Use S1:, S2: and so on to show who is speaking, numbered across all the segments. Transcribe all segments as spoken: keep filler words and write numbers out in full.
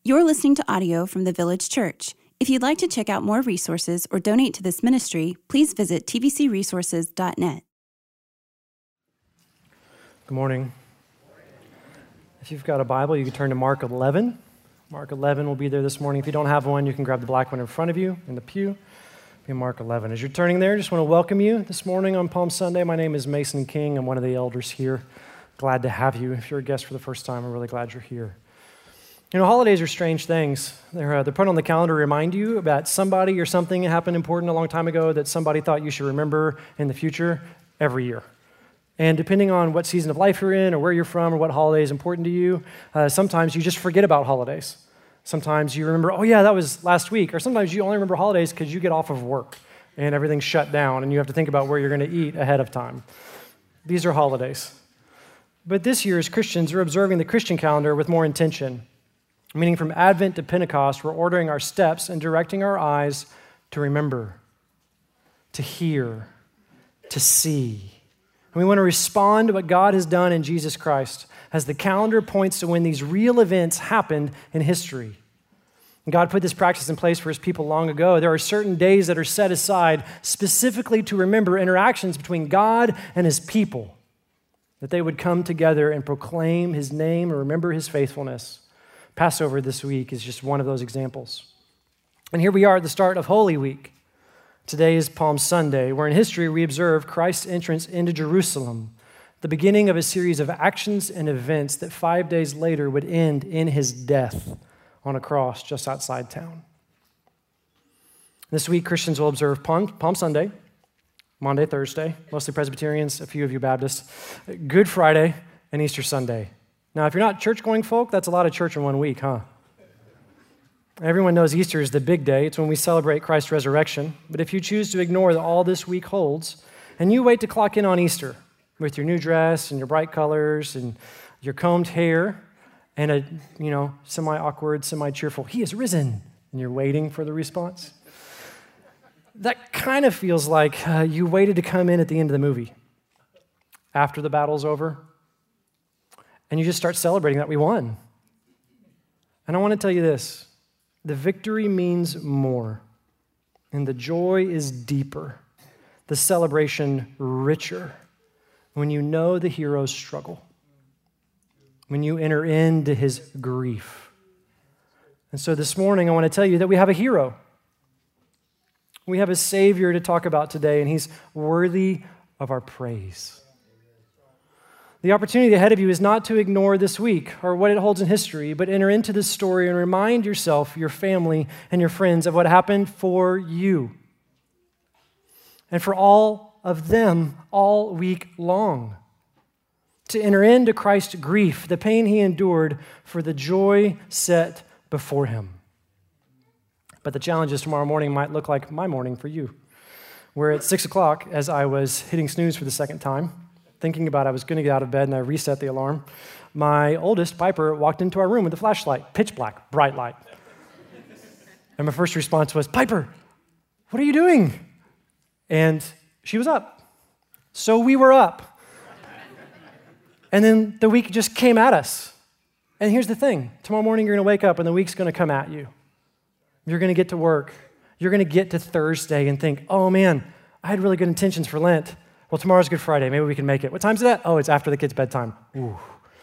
S1: You're listening to audio from the Village Church. If you'd like to check out more resources or donate to this ministry, please visit t v c resources dot net.
S2: Good morning. If you've got a Bible, you can turn to Mark eleven. Mark eleven will be there this morning. If you don't have one, you can grab the black one in front of you in the pew. Be Mark eleven. As you're turning there, I just want to welcome you this morning on Palm Sunday. My name is Mason King. I'm one of the elders here. Glad to have you. If you're a guest for the first time, I'm really glad you're here. You know, holidays are strange things. They're, uh, they're put on the calendar to remind you about somebody or something that happened important a long time ago that somebody thought you should remember in the future every year. And depending on what season of life you're in or where you're from or what holiday is important to you, uh, sometimes you just forget about holidays. Sometimes you remember, oh yeah, that was last week. Or sometimes you only remember holidays because you get off of work and everything's shut down and you have to think about where you're going to eat ahead of time. These are holidays. But this year, as Christians, we're observing the Christian calendar with more intention. Meaning from Advent to Pentecost, we're ordering our steps and directing our eyes to remember, to hear, to see. And we want to respond to what God has done in Jesus Christ as the calendar points to when these real events happened in history. And God put this practice in place for his people long ago. There are certain days that are set aside specifically to remember interactions between God and his people, that they would come together and proclaim his name and remember his faithfulness. Passover this week is just one of those examples. And here we are at the start of Holy Week. Today is Palm Sunday, where in history we observe Christ's entrance into Jerusalem, the beginning of a series of actions and events that five days later would end in his death on a cross just outside town. This week, Christians will observe Palm, Palm Sunday, Maundy, Thursday, mostly Presbyterians, a few of you Baptists, Good Friday, and Easter Sunday. Now, if you're not church-going folk, that's a lot of church in one week, huh? Everyone knows Easter is the big day. It's when we celebrate Christ's resurrection. But if you choose to ignore that all this week holds, and you wait to clock in on Easter with your new dress and your bright colors and your combed hair and a, you know, semi-awkward, semi-cheerful, he is risen, and you're waiting for the response, that kind of feels like uh, you waited to come in at the end of the movie after the battle's over. And you just start celebrating that we won. And I want to tell you this, the victory means more, and the joy is deeper, the celebration richer, when you know the hero's struggle, when you enter into his grief. And so this morning I want to tell you that we have a hero. We have a Savior to talk about today, and he's worthy of our praise. The opportunity ahead of you is not to ignore this week or what it holds in history, but enter into this story and remind yourself, your family, and your friends of what happened for you and for all of them all week long. To enter into Christ's grief, the pain he endured for the joy set before him. But the challenges tomorrow morning might look like my morning for you, where at six o'clock, as I was hitting snooze for the second time, thinking about I was going to get out of bed and I reset the alarm, my oldest, Piper, walked into our room with a flashlight, pitch black, bright light. And my first response was, Piper, what are you doing? And she was up. So we were up. And then the week just came at us. And here's the thing. Tomorrow morning you're going to wake up and the week's going to come at you. You're going to get to work. You're going to get to Thursday and think, oh man, I had really good intentions for Lent. Well, tomorrow's Good Friday. Maybe we can make it. What time's it at? Oh, it's after the kids' bedtime. Ooh.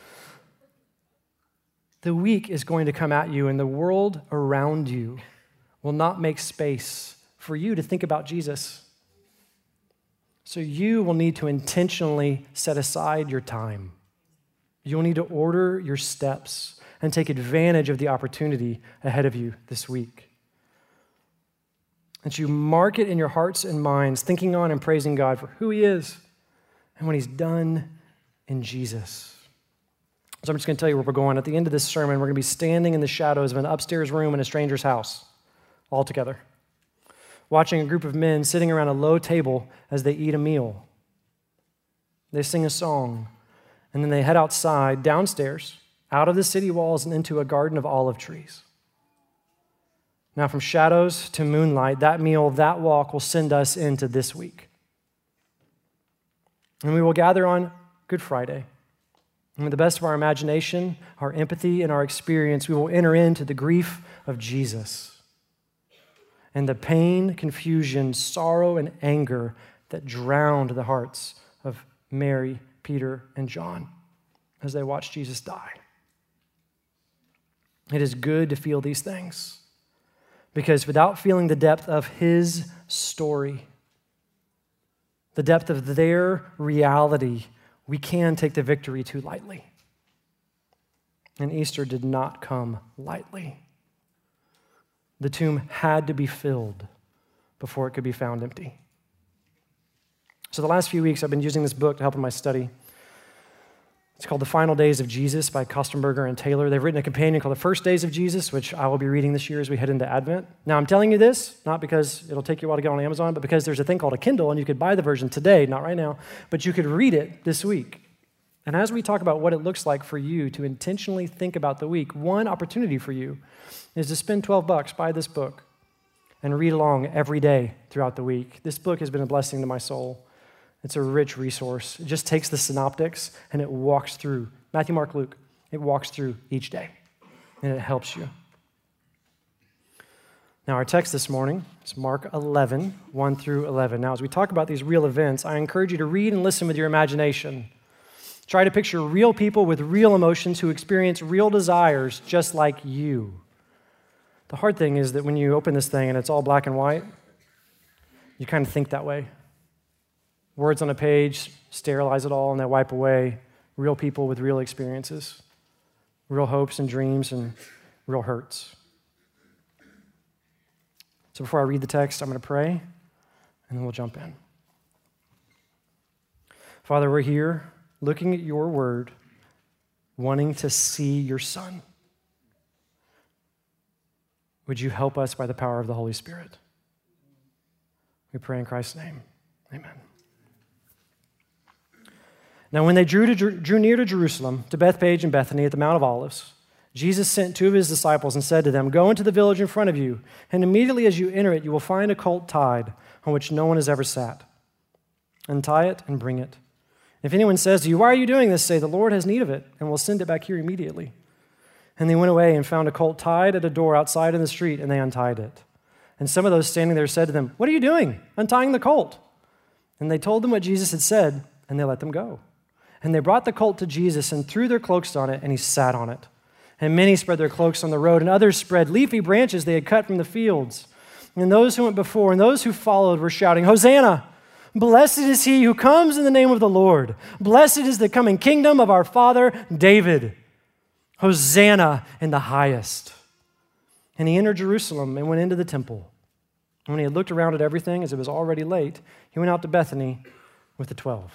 S2: The week is going to come at you, and the world around you will not make space for you to think about Jesus. So you will need to intentionally set aside your time. You'll need to order your steps and take advantage of the opportunity ahead of you this week. And you mark it in your hearts and minds, thinking on and praising God for who he is and what he's done in Jesus. So I'm just going to tell you where we're going. At the end of this sermon, we're going to be standing in the shadows of an upstairs room in a stranger's house, all together, watching a group of men sitting around a low table as they eat a meal. They sing a song, and then they head outside, downstairs, out of the city walls and into a garden of olive trees. Now, from shadows to moonlight, that meal, that walk will send us into this week. And we will gather on Good Friday And with the best of our imagination, our empathy, and our experience, we will enter into the grief of Jesus and the pain, confusion, sorrow, and anger that drowned the hearts of Mary, Peter, and John as they watched Jesus die. It is good to feel these things because without feeling the depth of his story, the depth of their reality, we can take the victory too lightly. And Easter did not come lightly. The tomb had to be filled before it could be found empty. So the last few weeks I've been using this book to help in my study. It's called The Final Days of Jesus by Kostenberger and Taylor. They've written a companion called The First Days of Jesus, which I will be reading this year as we head into Advent. Now, I'm telling you this, not because it'll take you a while to get on Amazon, but because there's a thing called a Kindle, and you could buy the version today, not right now, but you could read it this week. And as we talk about what it looks like for you to intentionally think about the week, one opportunity for you is to spend twelve bucks, buy this book, and read along every day throughout the week. This book has been a blessing to my soul. It's a rich resource. It just takes the synoptics and it walks through, Matthew, Mark, Luke, it walks through each day and it helps you. Now our text this morning is Mark eleven, one through eleven. Now as we talk about these real events, I encourage you to read and listen with your imagination. Try to picture real people with real emotions who experience real desires just like you. The hard thing is that when you open this thing and it's all black and white, you kind of think that way. Words on a page sterilize it all and they wipe away real people with real experiences, real hopes and dreams and real hurts. So before I read the text, I'm going to pray and then we'll jump in. Father, we're here looking at your word, wanting to see your Son. Would you help us by the power of the Holy Spirit? We pray in Christ's name. Amen. Now, when they drew, to, drew near to Jerusalem, to Bethphage and Bethany at the Mount of Olives, Jesus sent two of his disciples and said to them, "Go into the village in front of you, and immediately as you enter it, you will find a colt tied on which no one has ever sat. Untie it and bring it. If anyone says to you, 'Why are you doing this?' say, 'The Lord has need of it, and will send it back here immediately.'" And they went away and found a colt tied at a door outside in the street, and they untied it. And some of those standing there said to them, "What are you doing, untying the colt?" And they told them what Jesus had said, and they let them go. And they brought the colt to Jesus and threw their cloaks on it, and he sat on it. And many spread their cloaks on the road, and others spread leafy branches they had cut from the fields. And those who went before and those who followed were shouting, "Hosanna! Blessed is he who comes in the name of the Lord. Blessed is the coming kingdom of our father David. Hosanna in the highest." And he entered Jerusalem and went into the temple. And when he had looked around at everything, as it was already late, he went out to Bethany with the twelve.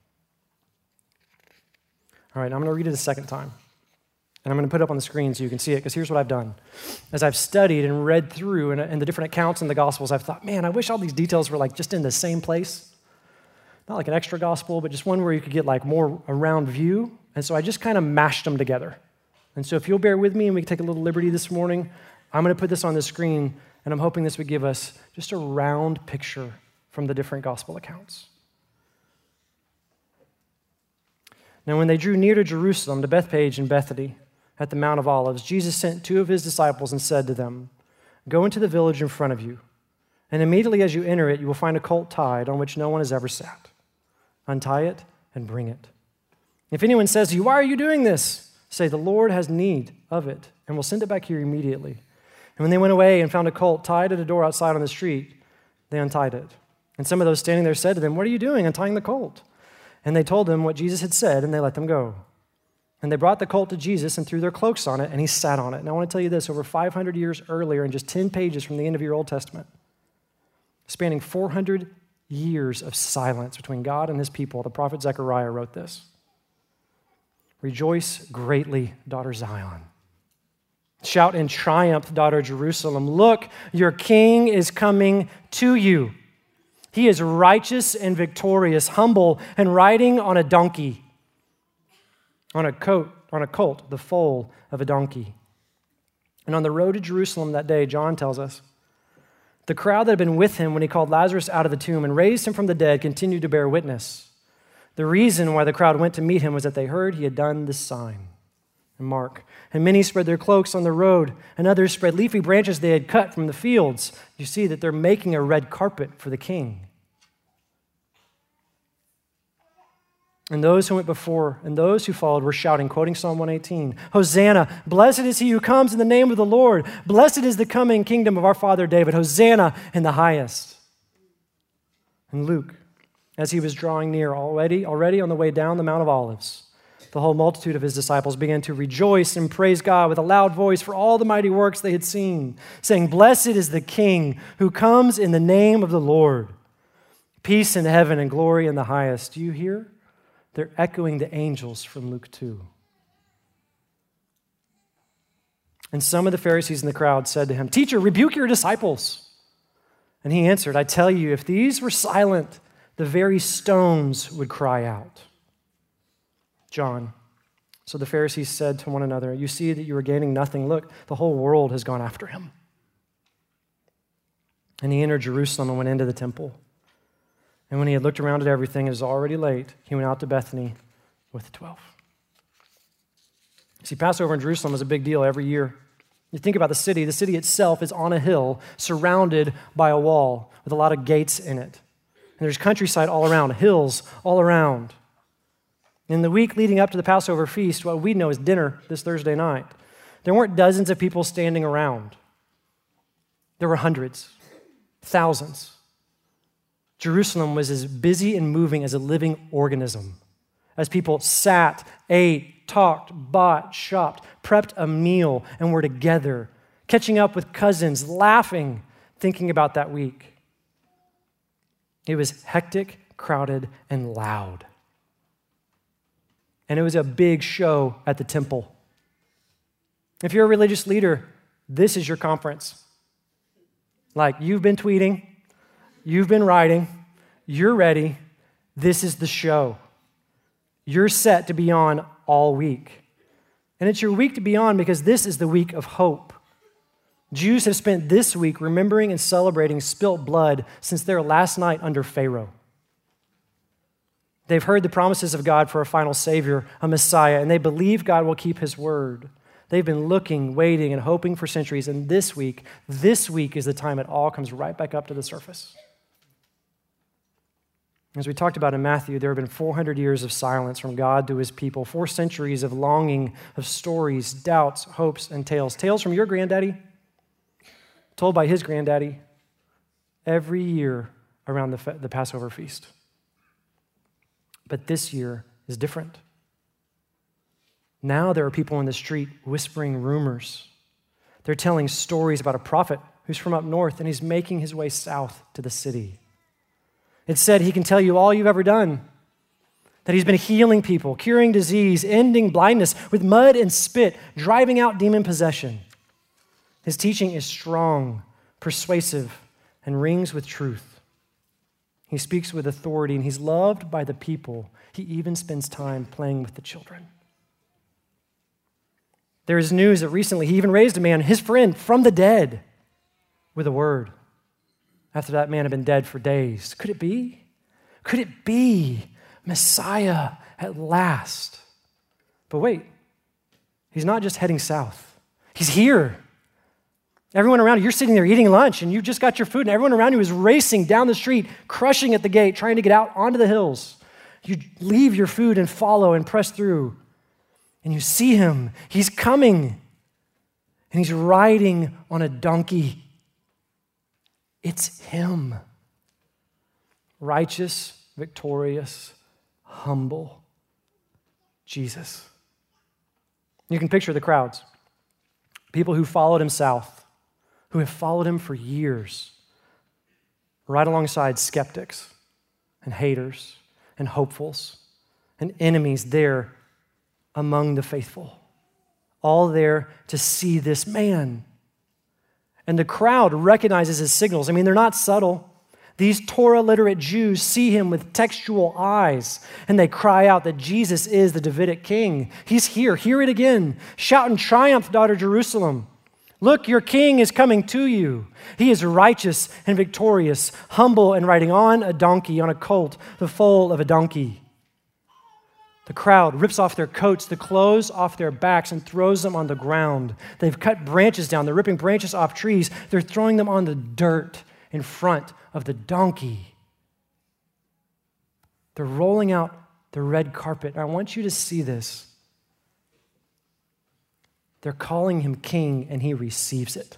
S2: All right, I'm going to read it a second time. And I'm going to put it up on the screen so you can see it, because here's what I've done. As I've studied and read through and, and the different accounts in the Gospels, I've thought, man, I wish all these details were like just in the same place. Not like an extra gospel, but just one where you could get like more around view. And so I just kind of mashed them together. And so if you'll bear with me and we can take a little liberty this morning, I'm going to put this on the screen, and I'm hoping this would give us just a round picture from the different gospel accounts. Now, when they drew near to Jerusalem, to Bethphage and Bethany, at the Mount of Olives, Jesus sent two of his disciples and said to them, "Go into the village in front of you, and immediately as you enter it, you will find a colt tied on which no one has ever sat. Untie it and bring it. If anyone says to you, 'Why are you doing this?' say, 'The Lord has need of it, and will send it back here immediately.' And when they went away and found a colt tied at a door outside on the street, they untied it. And some of those standing there said to them, 'What are you doing, untying the colt?' And they told them what Jesus had said, and they let them go. And they brought the colt to Jesus and threw their cloaks on it, and he sat on it." And I want to tell you this, over five hundred years earlier, in just ten pages from the end of your Old Testament, spanning four hundred years of silence between God and his people, the prophet Zechariah wrote this: "Rejoice greatly, daughter Zion. Shout in triumph, daughter Jerusalem. Look, your king is coming to you. He is righteous and victorious, humble and riding on a donkey, on a coat, on a colt, the foal of a donkey." And on the road to Jerusalem that day, John tells us, the crowd that had been with him when he called Lazarus out of the tomb and raised him from the dead continued to bear witness. The reason why the crowd went to meet him was that they heard he had done this sign. And Mark, and many spread their cloaks on the road, and others spread leafy branches they had cut from the fields. You see that they're making a red carpet for the king. And those who went before and those who followed were shouting, quoting Psalm one eighteen, Hosanna, blessed is he who comes in the name of the Lord. Blessed is the coming kingdom of our father David. Hosanna in the highest. And Luke, as he was drawing near already, already on the way down the Mount of Olives, the whole multitude of his disciples began to rejoice and praise God with a loud voice for all the mighty works they had seen, saying, Blessed is the King who comes in the name of the Lord. Peace in heaven and glory in the highest. Do you hear? They're echoing the angels from Luke two. And some of the Pharisees in the crowd said to him, Teacher, rebuke your disciples. And he answered, I tell you, if these were silent, the very stones would cry out. John. So the Pharisees said to one another, You see that you are gaining nothing. Look, the whole world has gone after him. And he entered Jerusalem and went into the temple. And when he had looked around at everything, it was already late. He went out to Bethany with the twelve. See, Passover in Jerusalem is a big deal every year. You think about the city. The city itself is on a hill, surrounded by a wall with a lot of gates in it. And there's countryside all around, hills all around. In the week leading up to the Passover feast, what we know is dinner this Thursday night, there weren't dozens of people standing around. There were hundreds, thousands. Jerusalem was as busy and moving as a living organism, as people sat, ate, talked, bought, shopped, prepped a meal, and were together, catching up with cousins, laughing, thinking about that week. It was hectic, crowded, and loud. And it was a big show at the temple. If you're a religious leader, this is your conference. Like, you've been tweeting, you've been writing, you're ready, this is the show. You're set to be on all week. And it's your week to be on because this is the week of hope. Jews have spent this week remembering and celebrating spilt blood since their last night under Pharaoh. They've heard the promises of God for a final Savior, a Messiah, and they believe God will keep his word. They've been looking, waiting, and hoping for centuries, and this week, this week is the time it all comes right back up to the surface. As we talked about in Matthew, there have been four hundred years of silence from God to his people, four centuries of longing, of stories, doubts, hopes, and tales. Tales from your granddaddy, told by his granddaddy, every year around the, the Passover feast. But this year is different. Now there are people in the street whispering rumors. They're telling stories about a prophet who's from up north and he's making his way south to the city. It's said he can tell you all you've ever done, that he's been healing people, curing disease, ending blindness with mud and spit, driving out demon possession. His teaching is strong, persuasive, and rings with truth. He speaks with authority, and he's loved by the people. He even spends time playing with the children. There is news that recently he even raised a man, his friend, from the dead with a word after that man had been dead for days. Could it be? Could it be Messiah at last? But wait, he's not just heading south. He's here. Everyone around you, you're sitting there eating lunch and you've just got your food and everyone around you is racing down the street, crushing at the gate, trying to get out onto the hills. You leave your food and follow and press through and you see him. He's coming and he's riding on a donkey. It's him. Righteous, victorious, humble Jesus. You can picture the crowds. People who followed him south, who have followed him for years, right alongside skeptics and haters and hopefuls and enemies there among the faithful, all there to see this man. And the crowd recognizes his signals. I mean, they're not subtle. These Torah-literate Jews see him with textual eyes, and they cry out that Jesus is the Davidic king. He's here. Hear it again. Shout in triumph, daughter Jerusalem. Look, your king is coming to you. He is righteous and victorious, humble and riding on a donkey, on a colt, the foal of a donkey. The crowd rips off their coats, the clothes off their backs, and throws them on the ground. They've cut branches down. They're ripping branches off trees. They're throwing them on the dirt in front of the donkey. They're rolling out the red carpet. I want you to see this. They're calling him king, and he receives it.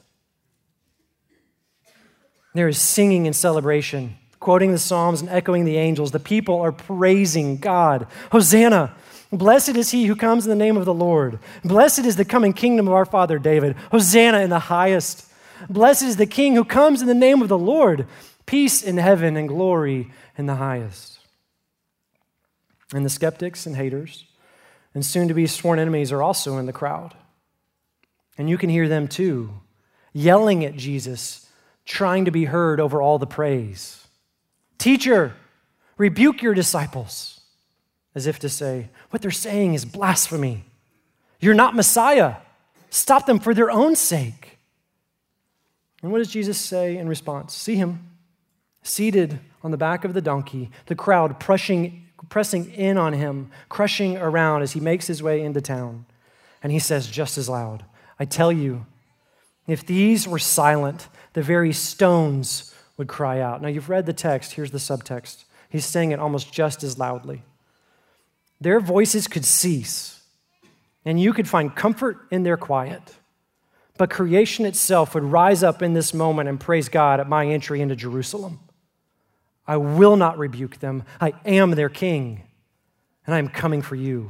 S2: There is singing and celebration, quoting the Psalms and echoing the angels. The people are praising God. Hosanna! Blessed is he who comes in the name of the Lord. Blessed is the coming kingdom of our father David. Hosanna in the highest. Blessed is the king who comes in the name of the Lord. Peace in heaven and glory in the highest. And the skeptics and haters and soon-to-be sworn enemies are also in the crowd. And you can hear them too, yelling at Jesus, trying to be heard over all the praise. Teacher, rebuke your disciples, as if to say, what they're saying is blasphemy. You're not Messiah. Stop them for their own sake. And what does Jesus say in response? See him seated on the back of the donkey, the crowd pressing, pressing in on him, crushing around as he makes his way into town. And he says just as loud, I tell you, if these were silent, the very stones would cry out. Now, you've read the text. Here's the subtext. He's saying it almost just as loudly. Their voices could cease, and you could find comfort in their quiet. But creation itself would rise up in this moment and praise God at my entry into Jerusalem. I will not rebuke them. I am their king, and I am coming for you.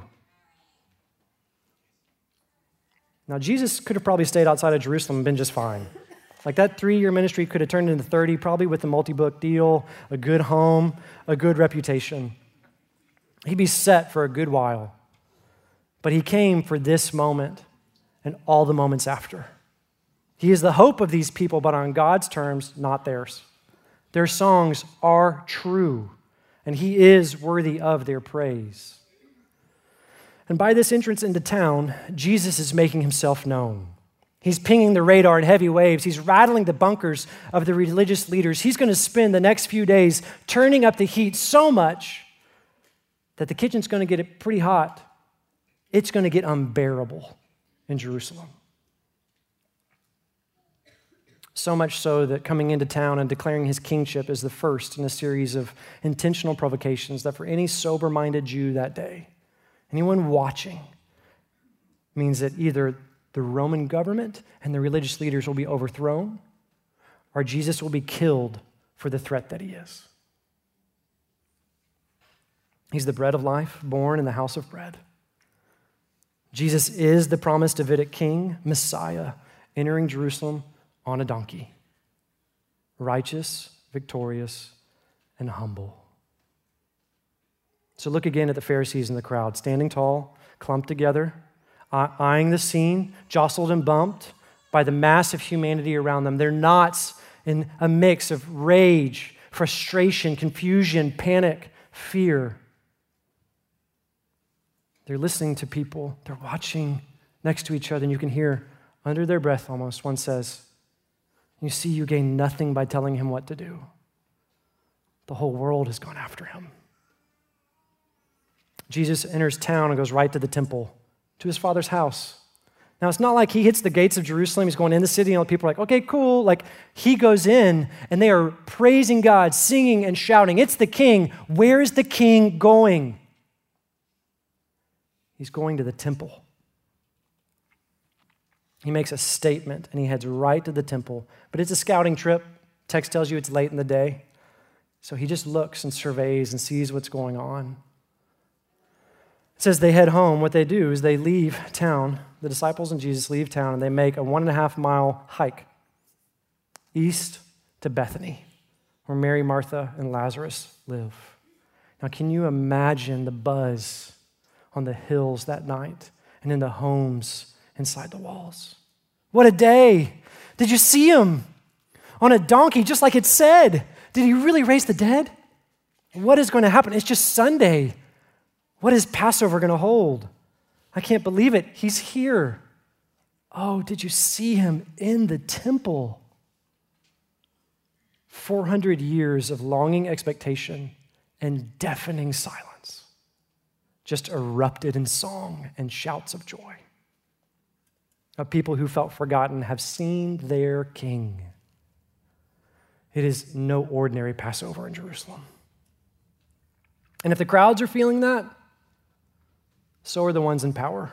S2: Now, Jesus could have probably stayed outside of Jerusalem and been just fine. Like that three-year ministry could have turned into thirty, probably with a multi-book deal, a good home, a good reputation. He'd be set for a good while. But he came for this moment and all the moments after. He is the hope of these people, but on God's terms, not theirs. Their songs are true, and he is worthy of their praise. And by this entrance into town, Jesus is making himself known. He's pinging the radar in heavy waves. He's rattling the bunkers of the religious leaders. He's going to spend the next few days turning up the heat so much that the kitchen's going to get pretty hot. It's going to get unbearable in Jerusalem. So much so that coming into town and declaring his kingship is the first in a series of intentional provocations that for any sober-minded Jew that day, anyone watching, means that either the Roman government and the religious leaders will be overthrown, or Jesus will be killed for the threat that he is. He's the bread of life, born in the house of bread. Jesus is the promised Davidic king, Messiah, entering Jerusalem on a donkey, righteous, victorious, and humble. So look again at the Pharisees in the crowd, standing tall, clumped together, eyeing the scene, jostled and bumped by the mass of humanity around them. They're knots in a mix of rage, frustration, confusion, panic, fear. They're listening to people. They're watching next to each other, and you can hear under their breath almost, one says, you see, you gain nothing by telling him what to do. The whole world has gone after him. Jesus enters town and goes right to the temple, to his Father's house. Now, it's not like he hits the gates of Jerusalem. He's going in the city, and all the people are like, okay, cool. Like, he goes in, and they are praising God, singing and shouting. It's the king. Where is the king going? He's going to the temple. He makes a statement, and he heads right to the temple. But it's a scouting trip. Text tells you it's late in the day. So he just looks and surveys and sees what's going on. It says they head home. What they do is they leave town. The disciples and Jesus leave town, and they make a one and a half mile hike east to Bethany, where Mary, Martha, and Lazarus live. Now, can you imagine the buzz on the hills that night and in the homes inside the walls? What a day. Did you see him on a donkey, just like it said? Did he really raise the dead? What is going to happen? It's just Sunday. What is Passover going to hold? I can't believe it. He's here. Oh, did you see him in the temple? four hundred years of longing expectation and deafening silence. just erupted in song and shouts of joy. A people who felt forgotten have seen their king. It is no ordinary Passover in Jerusalem. And if the crowds are feeling that, so are the ones in power.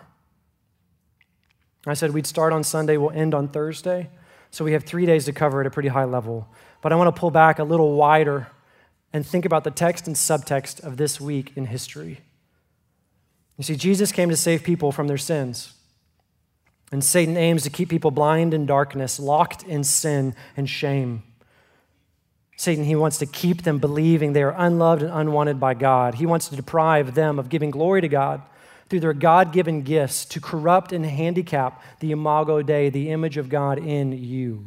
S2: I said we'd start on Sunday, we'll end on Thursday. So we have three days to cover at a pretty high level. But I want to pull back a little wider and think about the text and subtext of this week in history. You see, Jesus came to save people from their sins. And Satan aims to keep people blind in darkness, locked in sin and shame. Satan, he wants to keep them believing they are unloved and unwanted by God. He wants to deprive them of giving glory to God through their God-given gifts, to corrupt and handicap the imago Dei, the image of God in you.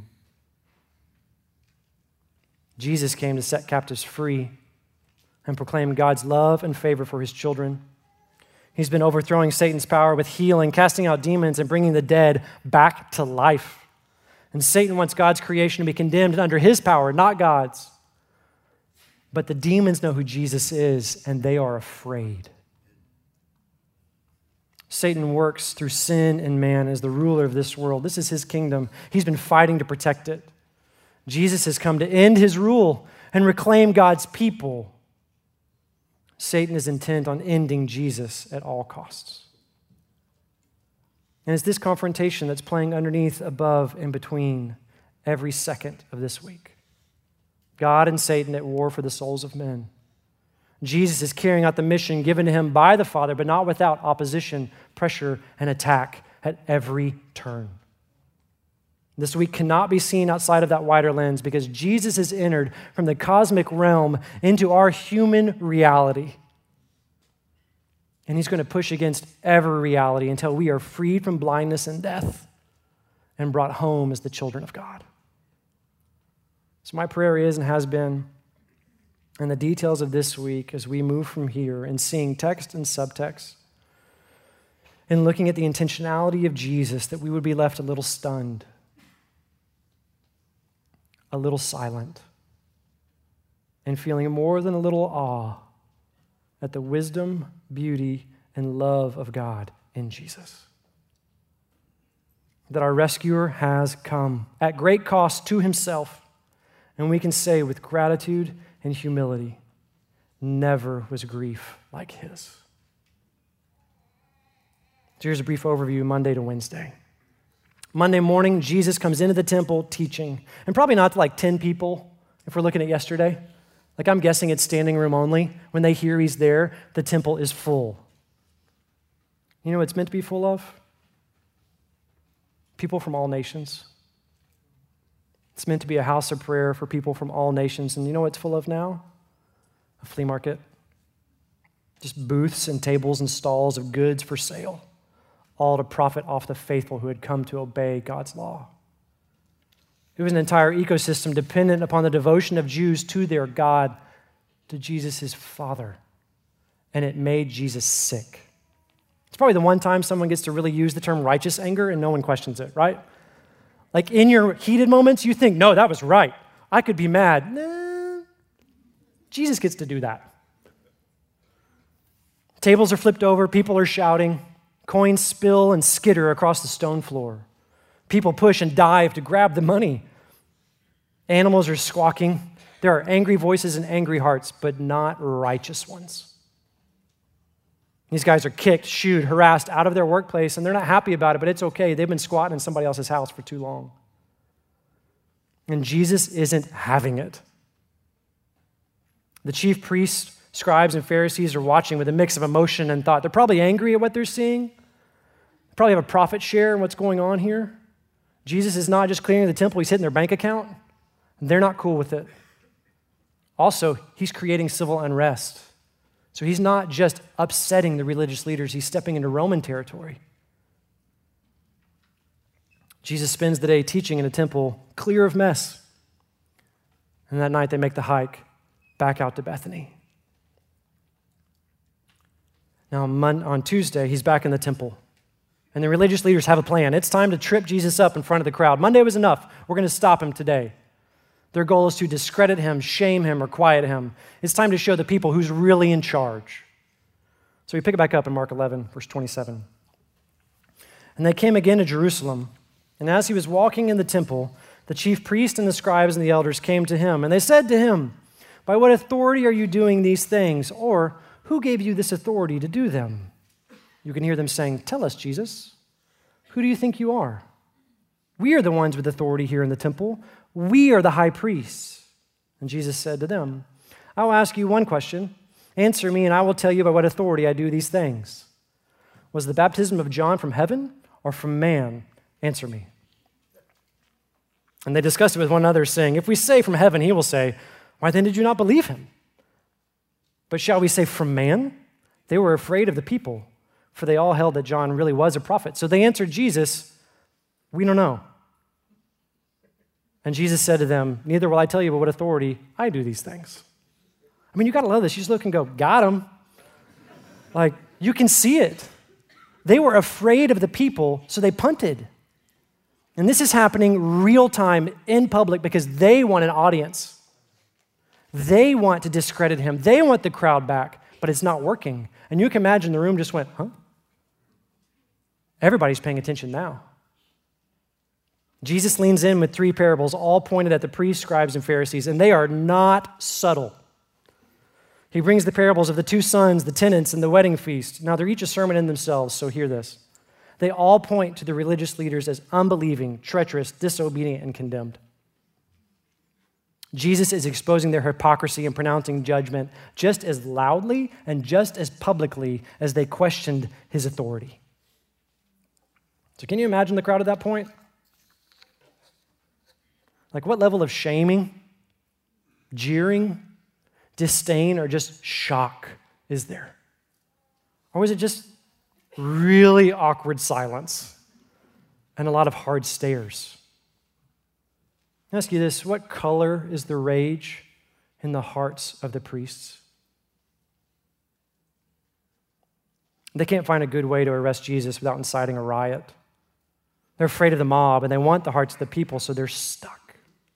S2: Jesus came to set captives free and proclaim God's love and favor for his children. He's been overthrowing Satan's power with healing, casting out demons, and bringing the dead back to life. And Satan wants God's creation to be condemned under his power, not God's. But the demons know who Jesus is, and they are afraid. Satan works through sin and man as the ruler of this world. This is his kingdom. He's been fighting to protect it. Jesus has come to end his rule and reclaim God's people. Satan is intent on ending Jesus at all costs. And it's this confrontation that's playing underneath, above, and between every second of this week. God and Satan at war for the souls of men. Jesus is carrying out the mission given to him by the Father, but not without opposition, pressure, and attack at every turn. This week cannot be seen outside of that wider lens because Jesus has entered from the cosmic realm into our human reality. And he's going to push against every reality until we are freed from blindness and death and brought home as the children of God. So my prayer is and has been, and the details of this week as we move from here and seeing text and subtext and looking at the intentionality of Jesus, that we would be left a little stunned, a little silent, and feeling more than a little awe at the wisdom, beauty, and love of God in Jesus. That our rescuer has come at great cost to himself, and we can say with gratitude and humility, never was grief like his. So here's a brief overview, Monday to Wednesday. Monday morning, Jesus comes into the temple teaching, and probably not to like ten people if we're looking at yesterday. Like I'm guessing it's standing room only. When they hear he's there, the temple is full. You know what it's meant to be full of? People from all nations. It's meant to be a house of prayer for people from all nations. And you know what it's full of now? A flea market. Just booths and tables and stalls of goods for sale, all to profit off the faithful who had come to obey God's law. It was an entire ecosystem dependent upon the devotion of Jews to their God, to Jesus, his Father. And it made Jesus sick. It's probably the one time someone gets to really use the term righteous anger and no one questions it, right? Like in your heated moments, you think, no, that was right. I could be mad. Nah, Jesus gets to do that. Tables are flipped over, people are shouting, coins spill and skitter across the stone floor. People push and dive to grab the money. Animals are squawking. There are angry voices and angry hearts, but not righteous ones. These guys are kicked, shooed, harassed out of their workplace, and they're not happy about it, but it's okay. They've been squatting in somebody else's house for too long. And Jesus isn't having it. The chief priests, scribes, and Pharisees are watching with a mix of emotion and thought. They're probably angry at what they're seeing. They probably have a profit share in what's going on here. Jesus is not just clearing the temple, he's hitting their bank account. They're not cool with it. Also, he's creating civil unrest. So he's not just upsetting the religious leaders, he's stepping into Roman territory. Jesus spends the day teaching in a temple clear of mess. And that night they make the hike back out to Bethany. Now on, Monday, on Tuesday, he's back in the temple. And the religious leaders have a plan. It's time to trip Jesus up in front of the crowd. Monday was enough. We're going to stop him today. Their goal is to discredit him, shame him, or quiet him. It's time to show the people who's really in charge. So we pick it back up in Mark eleven, verse twenty-seven. And they came again to Jerusalem, and as he was walking in the temple, the chief priests and the scribes and the elders came to him, and they said to him, "By what authority are you doing these things? Or who gave you this authority to do them?" You can hear them saying, "Tell us, Jesus, who do you think you are?" "We are the ones with authority here in the temple. We are the high priests." And Jesus said to them, "I will ask you one question. Answer me, and I will tell you by what authority I do these things. Was the baptism of John from heaven or from man? Answer me." And they discussed it with one another, saying, "If we say from heaven, he will say, 'Why then did you not believe him?' But shall we say from man?" They were afraid of the people, for they all held that John really was a prophet. So they answered Jesus, "We don't know." And Jesus said to them, "Neither will I tell you by what authority I do these things." I mean, you got to love this. You just look and go, got him. Like, you can see it. They were afraid of the people, so they punted. And this is happening real time in public because they want an audience. They want to discredit him. They want the crowd back, but it's not working. And you can imagine the room just went, huh? Everybody's paying attention now. Jesus leans in with three parables, all pointed at the priests, scribes, and Pharisees, and they are not subtle. He brings the parables of the two sons, the tenants, and the wedding feast. Now, they're each a sermon in themselves, so hear this. They all point to the religious leaders as unbelieving, treacherous, disobedient, and condemned. Jesus is exposing their hypocrisy and pronouncing judgment just as loudly and just as publicly as they questioned his authority. So can you imagine the crowd at that point? Like, what level of shaming, jeering, disdain, or just shock is there? Or was it just really awkward silence and a lot of hard stares? I'll ask you this, what color is the rage in the hearts of the priests? They can't find a good way to arrest Jesus without inciting a riot. They're afraid of the mob, and they want the hearts of the people, so they're stuck.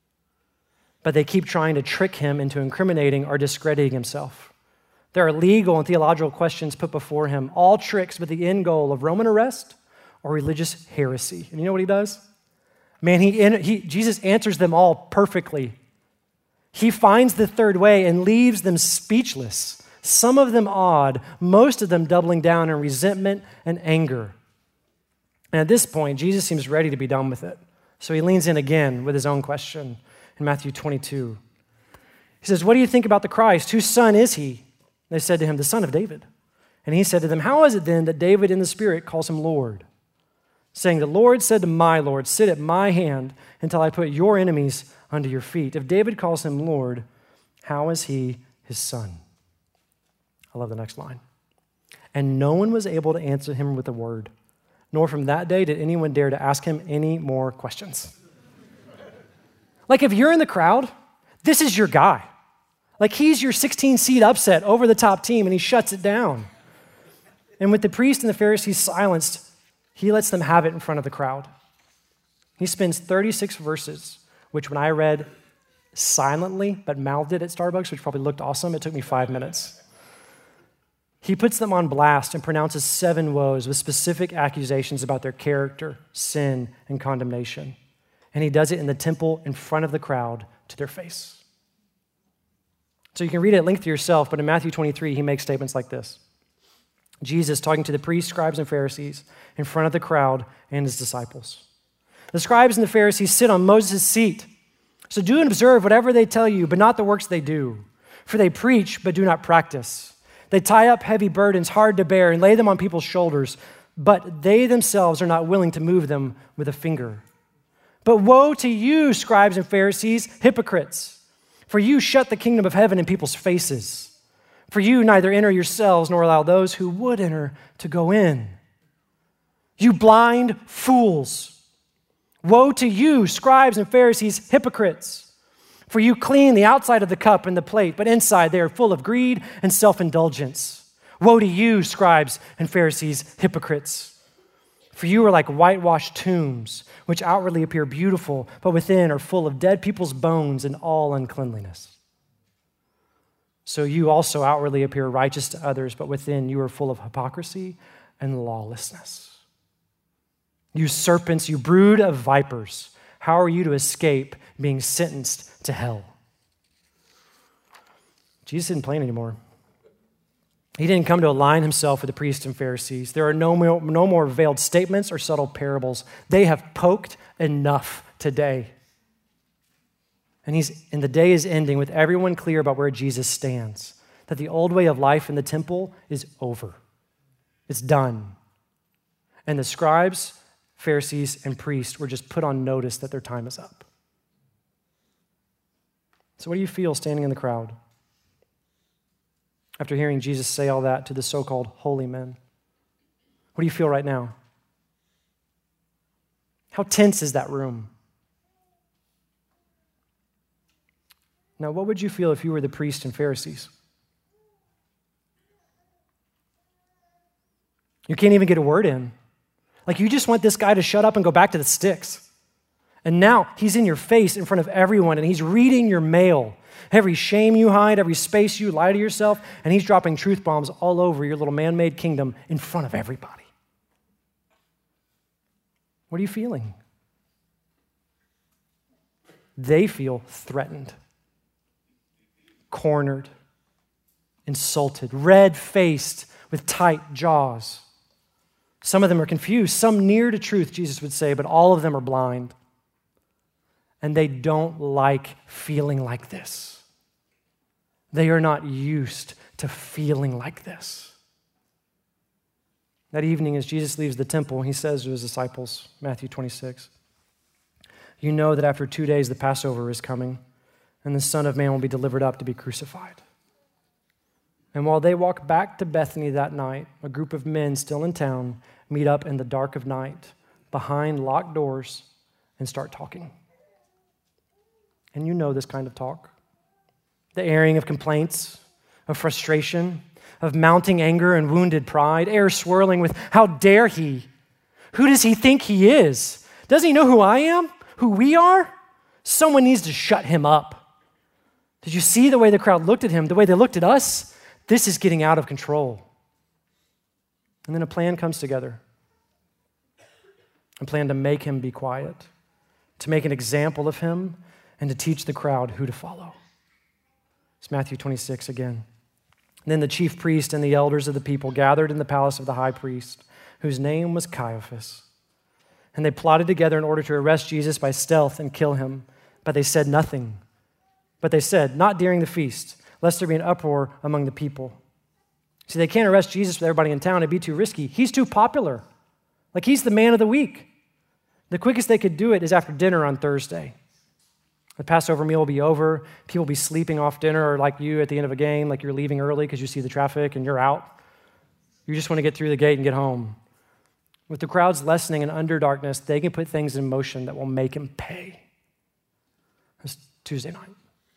S2: But they keep trying to trick him into incriminating or discrediting himself. There are legal and theological questions put before him, all tricks with the end goal of Roman arrest or religious heresy. And you know what he does? Man, he, he Jesus answers them all perfectly. He finds the third way and leaves them speechless, some of them awed, most of them doubling down in resentment and anger. And at this point, Jesus seems ready to be done with it. So he leans in again with his own question in Matthew twenty-two. He says, "What do you think about the Christ? Whose son is he?" They said to him, "The son of David." And he said to them, "How is it then that David in the Spirit calls him Lord? Saying, the Lord said to my Lord, sit at my hand until I put your enemies under your feet. If David calls him Lord, how is he his son?" I love the next line. "And no one was able to answer him with a word, nor from that day did anyone dare to ask him any more questions." Like, if you're in the crowd, this is your guy. Like, he's your sixteen-seed upset over the top team, and he shuts it down. And with the priests and the Pharisees silenced, he lets them have it in front of the crowd. He spends thirty-six verses, which when I read silently but mouthed it at Starbucks, which probably looked awesome, it took me five minutes. He puts them on blast and pronounces seven woes with specific accusations about their character, sin, and condemnation. And he does it in the temple in front of the crowd to their face. So you can read it at length to yourself, but in Matthew twenty-three, he makes statements like this. Jesus talking to the priests, scribes, and Pharisees in front of the crowd and his disciples. "The scribes and the Pharisees sit on Moses' seat. So do and observe whatever they tell you, but not the works they do. For they preach, but do not practice. They tie up heavy burdens hard to bear and lay them on people's shoulders, but they themselves are not willing to move them with a finger. But woe to you, scribes and Pharisees, hypocrites, for you shut the kingdom of heaven in people's faces. For you neither enter yourselves nor allow those who would enter to go in. You blind fools! Woe to you, scribes and Pharisees, hypocrites, for you clean the outside of the cup and the plate, but inside they are full of greed and self-indulgence. Woe to you, scribes and Pharisees, hypocrites! For you are like whitewashed tombs, which outwardly appear beautiful, but within are full of dead people's bones and all uncleanliness." So you also outwardly appear righteous to others, but within you are full of hypocrisy and lawlessness. You serpents, you brood of vipers, how are you to escape being sentenced to hell? Jesus didn't play anymore. He didn't come to align himself with the priests and Pharisees. There are no more, no more veiled statements or subtle parables. They have poked enough today. And he's and the day is ending with everyone clear about where Jesus stands, that the old way of life in the temple is over. It's done. And the scribes, Pharisees, and priests were just put on notice that their time is up. So what do you feel standing in the crowd after hearing Jesus say all that to the so-called holy men? What do you feel right now? How tense is that room? Now, what would you feel if you were the priests and Pharisees? You can't even get a word in. Like, you just want this guy to shut up and go back to the sticks. And now he's in your face in front of everyone, and he's reading your mail. Every shame you hide, every space you lie to yourself, and he's dropping truth bombs all over your little man-made kingdom in front of everybody. What are you feeling? They feel threatened, cornered, insulted, red-faced with tight jaws. Some of them are confused, some near to truth, Jesus would say, but all of them are blind. And they don't like feeling like this. They are not used to feeling like this. That evening, as Jesus leaves the temple, he says to his disciples, Matthew twenty-six, "You know that after two days the Passover is coming, and the Son of Man will be delivered up to be crucified." And while they walk back to Bethany that night, a group of men still in town meet up in the dark of night behind locked doors and start talking. And you know this kind of talk. The airing of complaints, of frustration, of mounting anger and wounded pride, air swirling with, how dare he? Who does he think he is? Doesn't he know who I am? Who we are? Someone needs to shut him up. Did you see the way the crowd looked at him, the way they looked at us? This is getting out of control. And then a plan comes together. A plan to make him be quiet, to make an example of him, and to teach the crowd who to follow. It's Matthew twenty-six again. Then the chief priest and the elders of the people gathered in the palace of the high priest, whose name was Caiaphas. And they plotted together in order to arrest Jesus by stealth and kill him. But they said nothing. But they said, not during the feast, lest there be an uproar among the people. See, they can't arrest Jesus with everybody in town. It'd be too risky. He's too popular. Like, he's the man of the week. The quickest they could do it is after dinner on Thursday. The Passover meal will be over. People will be sleeping off dinner, or like you at the end of a game, like you're leaving early because you see the traffic and you're out. You just want to get through the gate and get home. With the crowds lessening and under darkness, they can put things in motion that will make him pay. It's Tuesday night.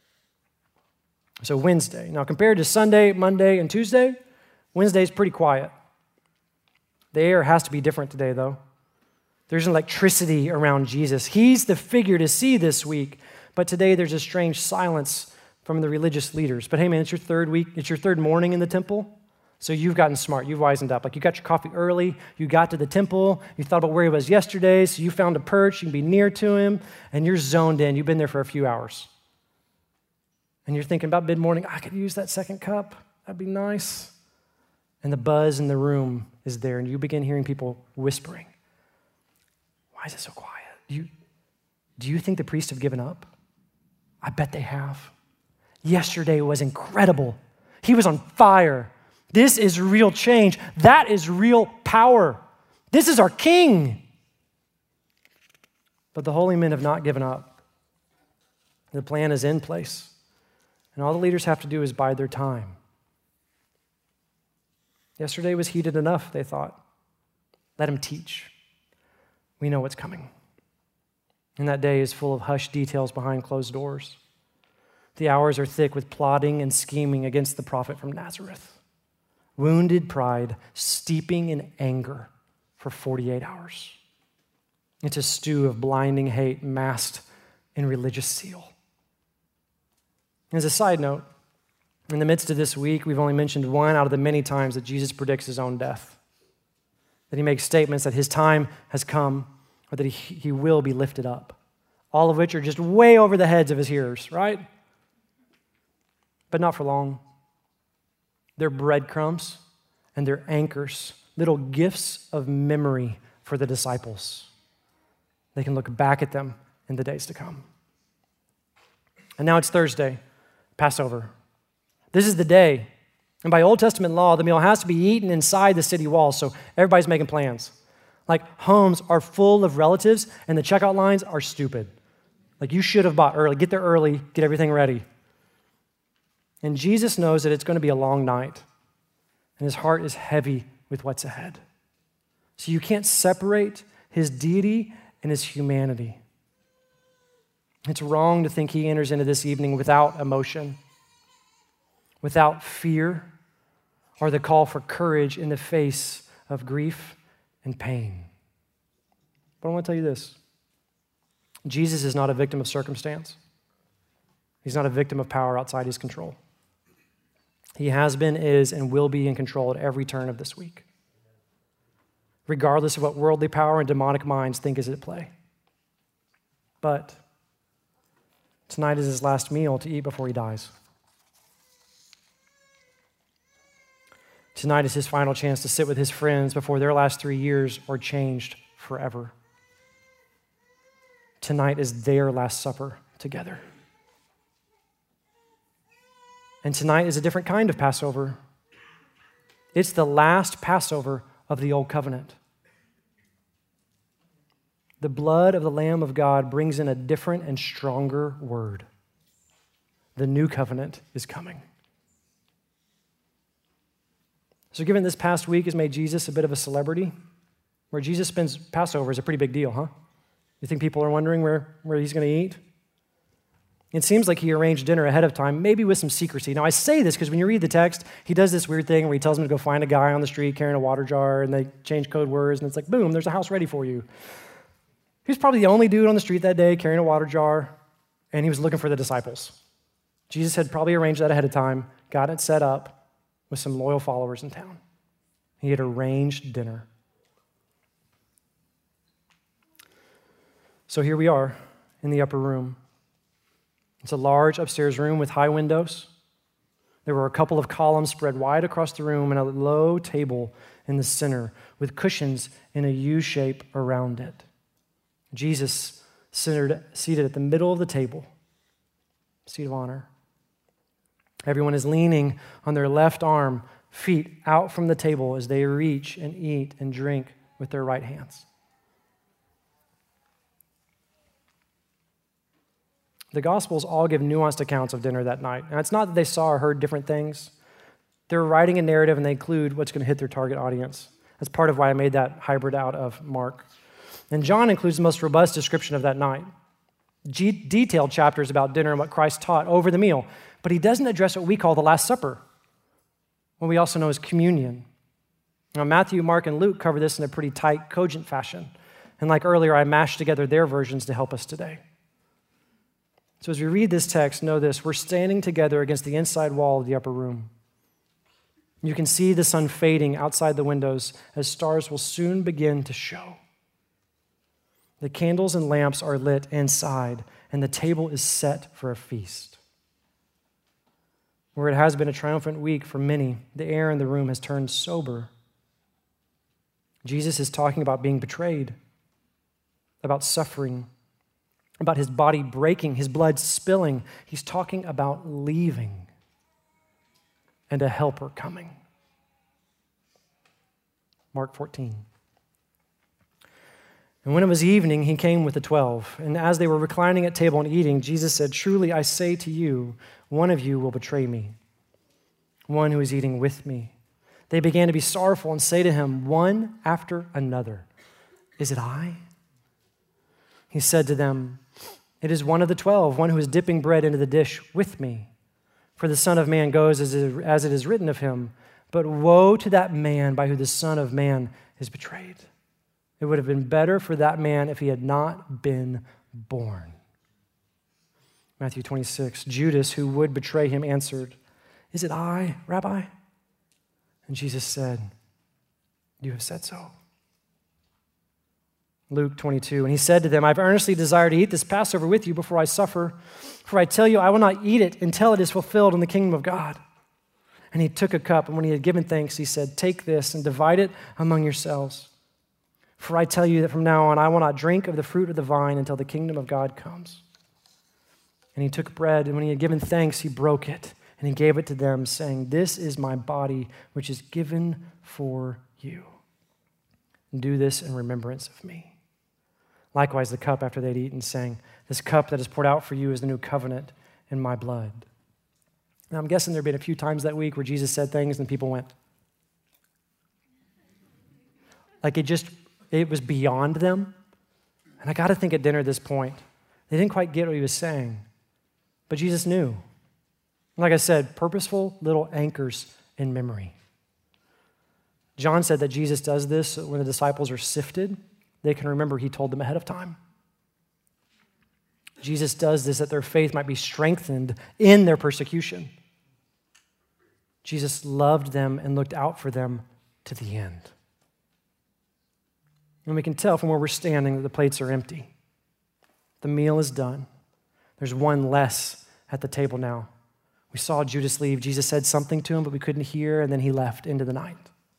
S2: So Wednesday. Now, compared to Sunday, Monday, and Tuesday, Wednesday is pretty quiet. The air has to be different today, though. There's an electricity around Jesus. He's the figure to see this week. But today there's a strange silence from the religious leaders. But hey, man, it's your third week. It's your third morning in the temple. So you've gotten smart. You've wisened up. Like, you got your coffee early. You got to the temple. You thought about where he was yesterday. So you found a perch. You can be near to him. And you're zoned in. You've been there for a few hours. And you're thinking about mid-morning, I could use that second cup. That'd be nice. And the buzz in the room is there. And you begin hearing people whispering. Why is it so quiet? Do you, do you think the priests have given up? I bet they have. Yesterday was incredible. He was on fire. This is real change. That is real power. This is our king. But the holy men have not given up. The plan is in place. And all the leaders have to do is bide their time. Yesterday was heated enough, they thought. Let him teach. We know what's coming. And that day is full of hushed details behind closed doors. The hours are thick with plotting and scheming against the prophet from Nazareth. Wounded pride steeping in anger for forty-eight hours. It's a stew of blinding hate masked in religious zeal. As a side note, In the midst of this week, we've only mentioned one out of the many times that Jesus predicts his own death, that he makes statements that his time has come or that he, he will be lifted up, all of which are just way over the heads of his hearers, right? But not for long. They're breadcrumbs and they're anchors, little gifts of memory for the disciples. They can look back at them in the days to come. And now it's Thursday, Passover. This is the day. And by Old Testament law, the meal has to be eaten inside the city walls, so everybody's making plans. Like, homes are full of relatives, and the checkout lines are stupid. Like, you should have bought early. Get there early. Get everything ready. And Jesus knows that it's going to be a long night, and his heart is heavy with what's ahead. So you can't separate his deity and his humanity. It's wrong to think he enters into this evening without emotion, without fear, or the call for courage in the face of grief and pain. But I want to tell you this. Jesus is not a victim of circumstance. He's not a victim of power outside his control. He has been, is, and will be in control at every turn of this week, regardless of what worldly power and demonic minds think is at play. But tonight is his last meal to eat before he dies. Tonight is his final chance to sit with his friends before their last three years are changed forever. Tonight is their last supper together. And tonight is a different kind of Passover. It's the last Passover of the Old Covenant. The blood of the Lamb of God brings in a different and stronger word. The new covenant is coming. So given this past week has made Jesus a bit of a celebrity, where Jesus spends Passover is a pretty big deal, huh? You think people are wondering where, where he's going to eat? It seems like he arranged dinner ahead of time, maybe with some secrecy. Now, I say this because when you read the text, he does this weird thing where he tells them to go find a guy on the street carrying a water jar, and they change code words, and it's like, boom, there's a house ready for you. He was probably the only dude on the street that day carrying a water jar, and he was looking for the disciples. Jesus had probably arranged that ahead of time, got it set up with some loyal followers in town. He had arranged dinner. So here we are in the upper room. It's a large upstairs room with high windows. There were a couple of columns spread wide across the room and a low table in the center with cushions in a U shape around it. Jesus centered, seated at the middle of the table, seat of honor. Everyone is leaning on their left arm, feet out from the table as they reach and eat and drink with their right hands. The Gospels all give nuanced accounts of dinner that night. And it's not that they saw or heard different things. They're writing a narrative and they include what's going to hit their target audience. That's part of why I made that hybrid out of Mark. And John includes the most robust description of that night. G- detailed chapters about dinner and what Christ taught over the meal. But he doesn't address what we call the Last Supper, what we also know as communion. Now, Matthew, Mark, and Luke cover this in a pretty tight, cogent fashion. And like earlier, I mashed together their versions to help us today. So as we read this text, know this, we're standing together against the inside wall of the upper room. You can see the sun fading outside the windows as stars will soon begin to show. The candles and lamps are lit inside, and the table is set for a feast. Where it has been a triumphant week for many, the air in the room has turned sober. Jesus is talking about being betrayed, about suffering, about his body breaking, his blood spilling. He's talking about leaving and a helper coming. Mark fourteen. And when it was evening, he came with the twelve. And as they were reclining at table and eating, Jesus said, "Truly I say to you, one of you will betray me, one who is eating with me." They began to be sorrowful and say to him, one after another, "Is it I?" He said to them, "It is one of the twelve, one who is dipping bread into the dish with me. For the Son of Man goes as it is written of him, but woe to that man by whom the Son of Man is betrayed. It would have been better for that man if he had not been born." Matthew twenty-six, Judas, who would betray him, answered, Is it I, Rabbi? And Jesus said, you have said so. Luke twenty-two, and he said to them, I've earnestly desired to eat this Passover with you before I suffer, for I tell you, I will not eat it until it is fulfilled in the kingdom of God. And he took a cup, and when he had given thanks, he said, take this and divide it among yourselves. For I tell you that from now on I will not drink of the fruit of the vine until the kingdom of God comes. And he took bread, and when he had given thanks, he broke it, and he gave it to them, saying, this is my body, which is given for you. Do this in remembrance of me. Likewise, the cup after they'd eaten, saying, this cup that is poured out for you is the new covenant in my blood. Now, I'm guessing there have been a few times that week where Jesus said things and people went. Like it just, it was beyond them. And I got to think at dinner at this point, they didn't quite get what he was saying. But Jesus knew. Like I said, purposeful little anchors in memory. John said that Jesus does this so when the disciples are sifted, they can remember he told them ahead of time. Jesus does this that their faith might be strengthened in their persecution. Jesus loved them and looked out for them to the end. And we can tell from where we're standing that the plates are empty. The meal is done. There's one less at the table now. We saw Judas leave. Jesus said something to him, but we couldn't hear, and then he left into the night.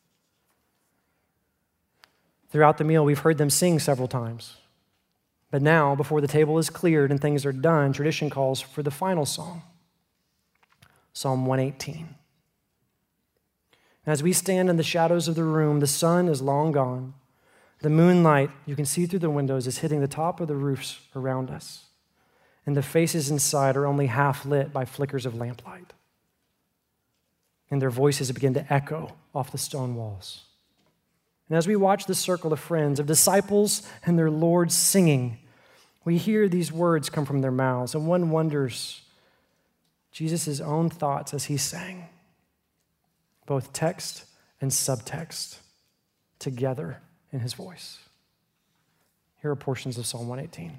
S2: Throughout the meal, we've heard them sing several times. But now, before the table is cleared and things are done, tradition calls for the final song, Psalm one eighteen. As we stand in the shadows of the room, the sun is long gone. The moonlight, you can see through the windows, is hitting the top of the roofs around us. And the faces inside are only half lit by flickers of lamplight. And their voices begin to echo off the stone walls. And as we watch the circle of friends, of disciples and their Lord singing, we hear these words come from their mouths, and one wonders Jesus' own thoughts as he sang, both text and subtext, together in his voice. Here are portions of Psalm one eighteen.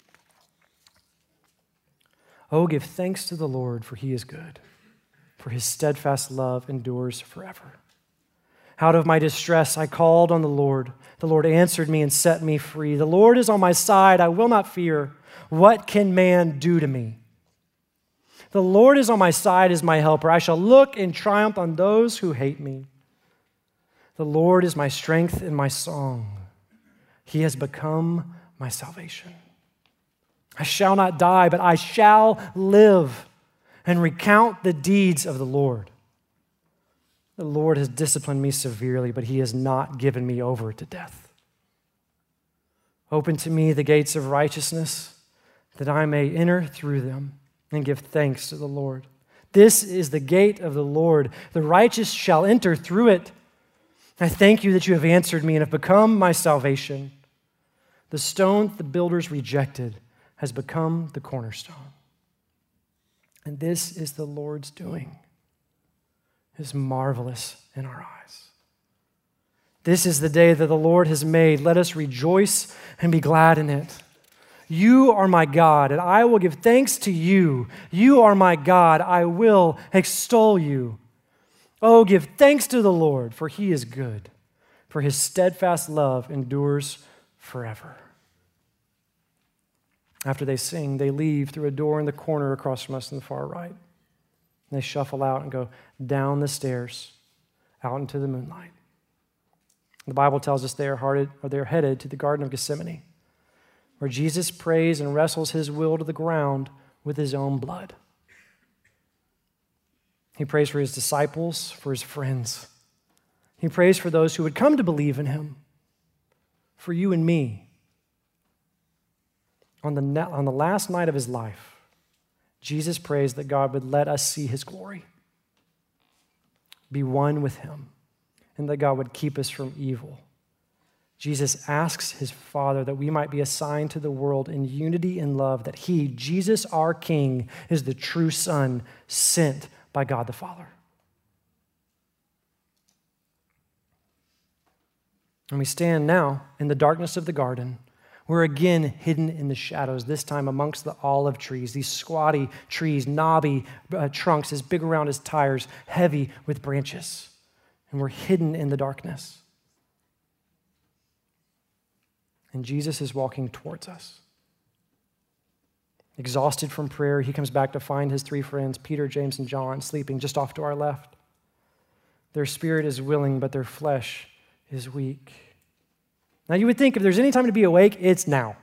S2: Oh, give thanks to the Lord, for he is good, for his steadfast love endures forever. Out of my distress, I called on the Lord. The Lord answered me and set me free. The Lord is on my side. I will not fear. What can man do to me? The Lord is on my side as my helper. I shall look in triumph on those who hate me. The Lord is my strength and my song. He has become my salvation. I shall not die, but I shall live and recount the deeds of the Lord. The Lord has disciplined me severely, but he has not given me over to death. Open to me the gates of righteousness, that I may enter through them and give thanks to the Lord. This is the gate of the Lord. The righteous shall enter through it. I thank you that you have answered me and have become my salvation. The stone that the builders rejected has become the cornerstone. And this is the Lord's doing. It is marvelous in our eyes. This is the day that the Lord has made. Let us rejoice and be glad in it. You are my God, and I will give thanks to you. You are my God, I will extol you. Oh, give thanks to the Lord, for he is good, for his steadfast love endures forever. After they sing, they leave through a door in the corner across from us on the far right. And they shuffle out and go down the stairs, out into the moonlight. The Bible tells us they are, hearted, or they are headed to the Garden of Gethsemane, where Jesus prays and wrestles his will to the ground with his own blood. He prays for his disciples, for his friends. He prays for those who would come to believe in him, for you and me. On the, on the last night of his life, Jesus prays that God would let us see his glory, be one with him, and that God would keep us from evil. Jesus asks his Father that we might be assigned to the world in unity and love, that he, Jesus our King, is the true Son sent by God the Father. And we stand now in the darkness of the garden, We're again hidden in the shadows, this time amongst the olive trees, these squatty trees, knobby uh, trunks as big around as tires, heavy with branches. And we're hidden in the darkness. And Jesus is walking towards us. Exhausted from prayer, he comes back to find his three friends, Peter, James, and John, sleeping just off to our left. Their spirit is willing, but their flesh is weak. Now, you would think if there's any time to be awake, it's now.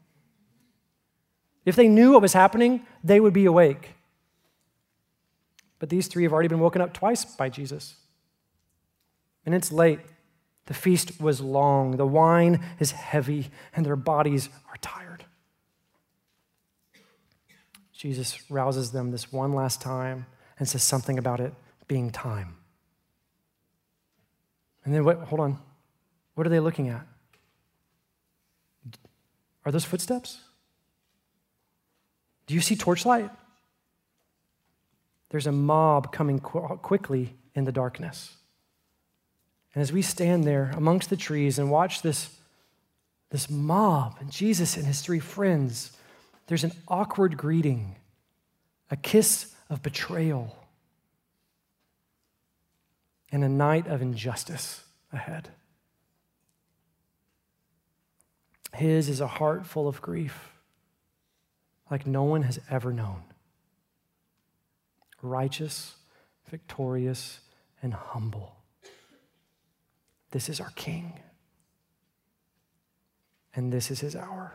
S2: If they knew what was happening, they would be awake. But these three have already been woken up twice by Jesus. And it's late. The feast was long. The wine is heavy, and their bodies are tired. Jesus rouses them this one last time and says something about it being time. And then, what, hold on. What are they looking at? Are those footsteps? Do you see torchlight? There's a mob coming qu- quickly in the darkness. And as we stand there amongst the trees and watch this, this mob and Jesus and his three friends, there's an awkward greeting, a kiss of betrayal, and a night of injustice ahead. His is a heart full of grief, like no one has ever known. Righteous, victorious, and humble. This is our King. And this is his hour.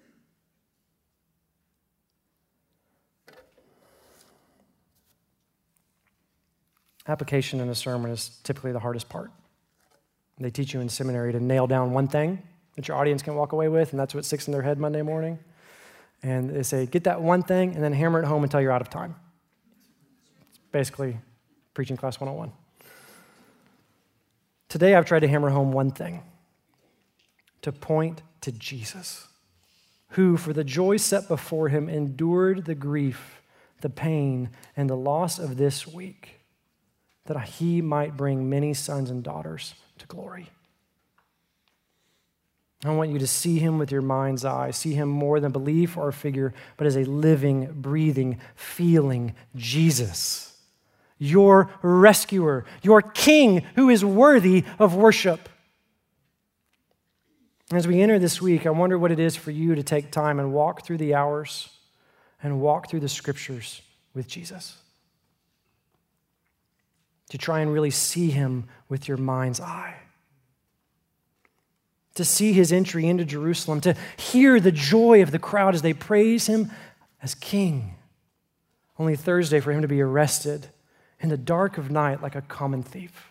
S2: Application in a sermon is typically the hardest part. They teach you in seminary to nail down one thing that your audience can walk away with, and that's what sticks in their head Monday morning. And they say, get that one thing and then hammer it home until you're out of time. It's basically preaching class one oh one. Today I've tried to hammer home one thing, to point to Jesus, who for the joy set before him endured the grief, the pain, and the loss of this week, that he might bring many sons and daughters to glory. I want you to see him with your mind's eye, see him more than belief or figure, but as a living, breathing, feeling Jesus, your rescuer, your King who is worthy of worship. As we enter this week, I wonder what it is for you to take time and walk through the hours and walk through the scriptures with Jesus. To try and really see him with your mind's eye. To see his entry into Jerusalem, to hear the joy of the crowd as they praise him as king. Only Thursday for him to be arrested in the dark of night like a common thief.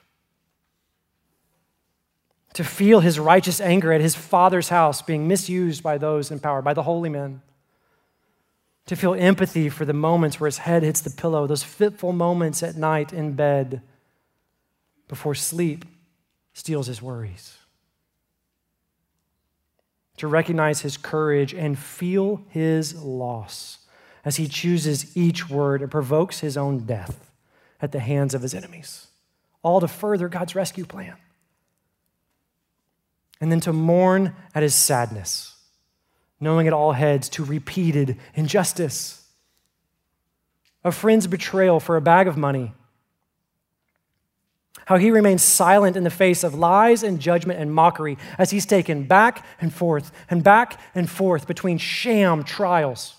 S2: To feel his righteous anger at his Father's house being misused by those in power, by the holy men. To feel empathy for the moments where his head hits the pillow, those fitful moments at night in bed before sleep steals his worries. To recognize his courage and feel his loss as he chooses each word and provokes his own death at the hands of his enemies, all to further God's rescue plan. And then to mourn at his sadness, knowing it all heads to repeated injustice, a friend's betrayal for a bag of money, how he remains silent in the face of lies and judgment and mockery as he's taken back and forth and back and forth between sham trials,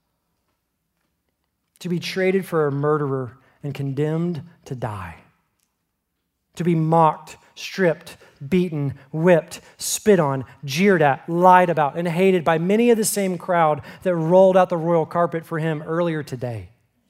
S2: to be traded for a murderer and condemned to die, to be mocked, stripped, beaten, whipped, spit on, jeered at, lied about, and hated by many of the same crowd that rolled out the royal carpet for him earlier today.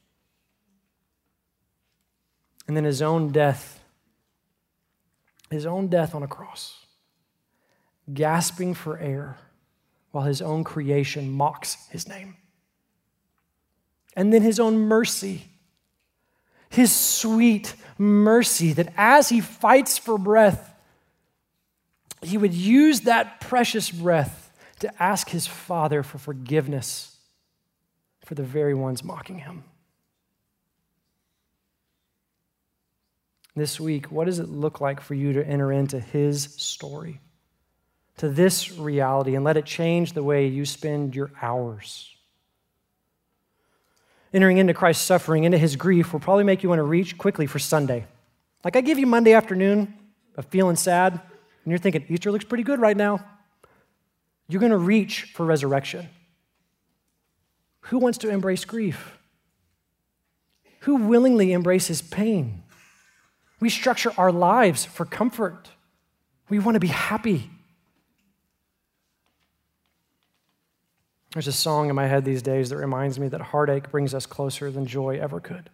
S2: And then his own death, his own death on a cross, gasping for air while his own creation mocks his name. And then his own mercy, his sweet mercy that as he fights for breath, he would use that precious breath to ask his Father for forgiveness for the very ones mocking him. This week, what does it look like for you to enter into his story? to this reality and let it change the way you spend your hours. Entering into Christ's suffering, into his grief, will probably make you want to reach quickly for Sunday. Like I give you Monday afternoon of feeling sad, and you're thinking, Easter looks pretty good right now. You're going to reach for resurrection. Who wants to embrace grief? Who willingly embraces pain? We structure our lives for comfort. We want to be happy. There's a song in my head these days that reminds me that heartache brings us closer than joy ever could.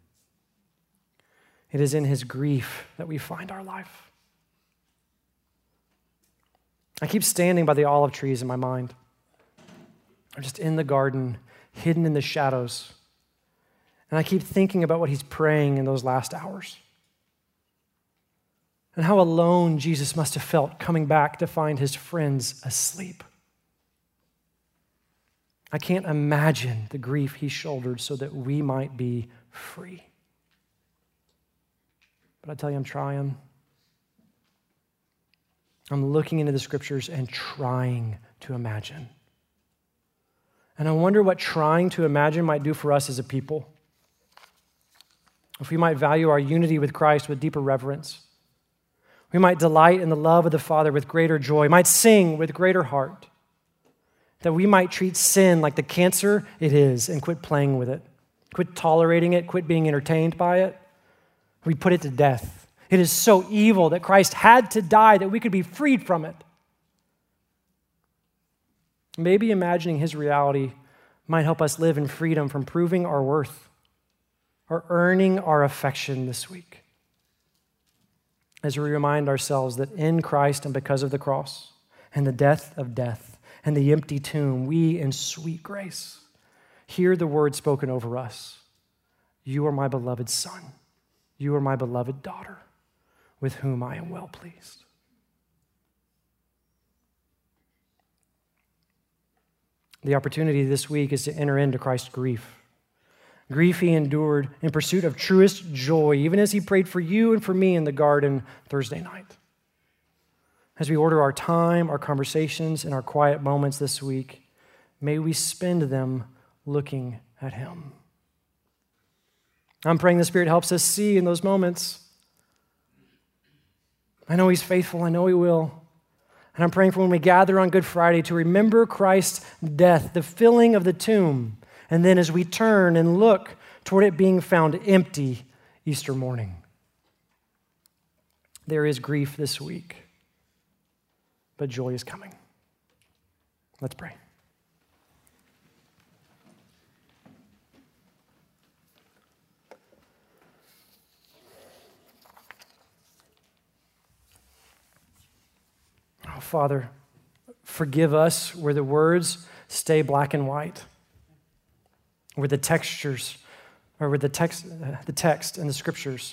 S2: It is in his grief that we find our life. I keep standing by the olive trees in my mind. I'm just in the garden, hidden in the shadows. And I keep thinking about what he's praying in those last hours. And how alone Jesus must have felt coming back to find his friends asleep. I can't imagine the grief he shouldered so that we might be free. But I tell you, I'm trying. I'm looking into the scriptures and trying to imagine. And I wonder what trying to imagine might do for us as a people. If we might value our unity with Christ with deeper reverence. We might delight in the love of the Father with greater joy. We might sing with greater heart. That we might treat sin like the cancer it is and quit playing with it. Quit tolerating it, quit being entertained by it. We put it to death. It is so evil that Christ had to die that we could be freed from it. Maybe imagining his reality might help us live in freedom from proving our worth or earning our affection this week. As we remind ourselves that in Christ and because of the cross and the death of death and the empty tomb, we in sweet grace hear the word spoken over us. You are my beloved son. You are my beloved daughter, with whom I am well pleased. The opportunity this week is to enter into Christ's grief. Grief he endured in pursuit of truest joy, even as he prayed for you and for me in the garden Thursday night. As we order our time, our conversations, and our quiet moments this week, may we spend them looking at him. I'm praying the Spirit helps us see in those moments. I know he's faithful. I know he will. And I'm praying for when we gather on Good Friday to remember Christ's death, the filling of the tomb, and then as we turn and look toward it being found empty Easter morning. There is grief this week, but joy is coming. Let's pray. Oh, Father, forgive us where the words stay black and white, where the textures, or where the text, the text and the scriptures,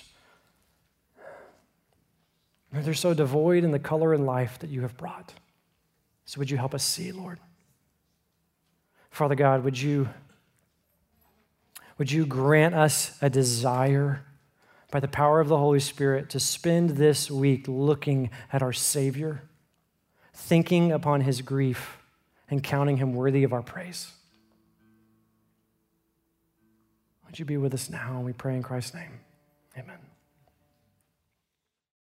S2: they're so devoid in the color and life that you have brought. So would you help us see, Lord? Father God, would you, would you grant us a desire by the power of the Holy Spirit to spend this week looking at our Savior, thinking upon his grief, and counting him worthy of our praise. Would you be with us now? And we pray in Christ's name. Amen.